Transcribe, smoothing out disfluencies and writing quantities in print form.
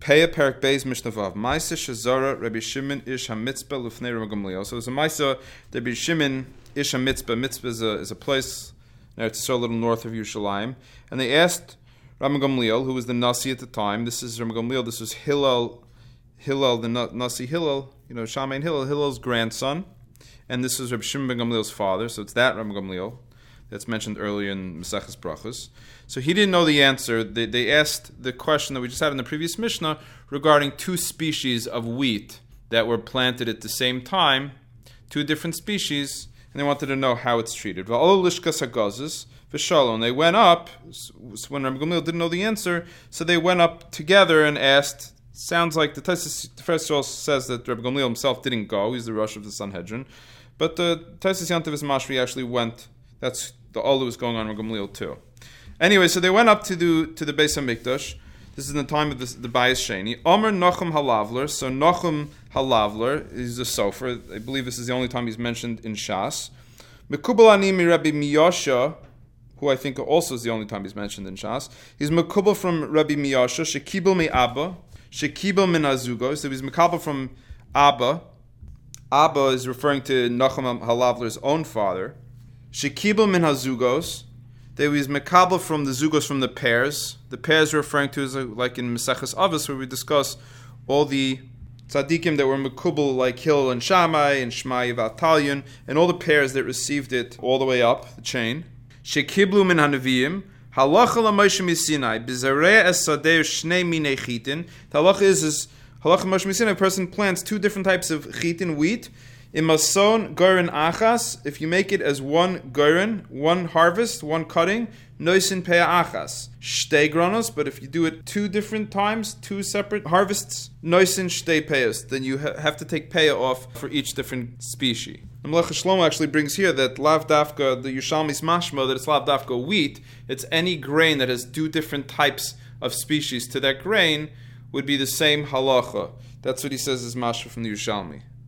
Peah Perak Beis Mishnah Vav. Ma'aseh Shazara Rabbi Shimon Ish HaMitzpah Lufnei Rabbi Gamliel. So there's a Ma'aseh Rabbi Shimon Ish HaMitzpah. Mitzpah is a place a little north of Yerushalayim, and they asked Rabbi Gamliel, who was the Nasi at the time. This is Rabbi Gamliel. This was Hillel, the Nasi Hillel. Shammai and Hillel's grandson, and this was Rabbi Shimon ben Gamliel's father. So it's that Rabbi Gamliel that's mentioned earlier in Maseches Brachos. So he didn't know the answer. They asked the question that we just had in the previous Mishnah regarding two species of wheat that were planted at the same time, two different species, and they wanted to know how it's treated. And they went up, when Rabbi Gamliel didn't know the answer, so they went up together and asked. Sounds like the Taisus first of all says that Rabbi Gamliel himself didn't go. He's the Rosh of the Sanhedrin. But the Taisus Yantav Mashvi actually went. That's all that was going on in Rabbi Gamliel too. Anyway, so they went up to the Beis HaMikdash. This is in the time of the Bayis Sheni. Omer Nachum Halavler. So Nachum Halavler is a sofer. I believe this is the only time he's mentioned in Shas. Mekubal ani mi Rabbi Miyosha, who I think also is the only time he's mentioned in Shas. He's Mekubal from Rabbi Miyosha. Shekibel mi Abba. Shekibel min Azugos. So he's Mekabel from Abba. Abba is referring to Nachum Halavler's own father. Shekibel min Hazugos. They was Mekabel from the Zugos, from the pairs. The pairs are referring to, like in Maseches Avos, where we discuss all the tzaddikim that were Mekubel, like Hillel and Shammai and Shmai Vatalion, and all the pairs that received it all the way up the chain. Shekiblu min Hanaviyim. Halacha l'Moshe Misinai b'zarei esadei shnei minei chitin. The halacha is halacha Moshe Misinai. A person plants two different types of chitin, wheat. Imason goren achas. If you make it as one goren, one harvest, one cutting, noisin peah achas. Shtei granos. But if you do it two different times, two separate harvests, noisin shtei peahs. Then you have to take peah off for each different species. And Melech Shlomo actually brings here that lav dafka, the Yerushalmi's mashma, that it's lav dafka wheat. It's any grain that has two different types of species to that grain would be the same halacha. That's what he says is mashma from the Yerushalmi.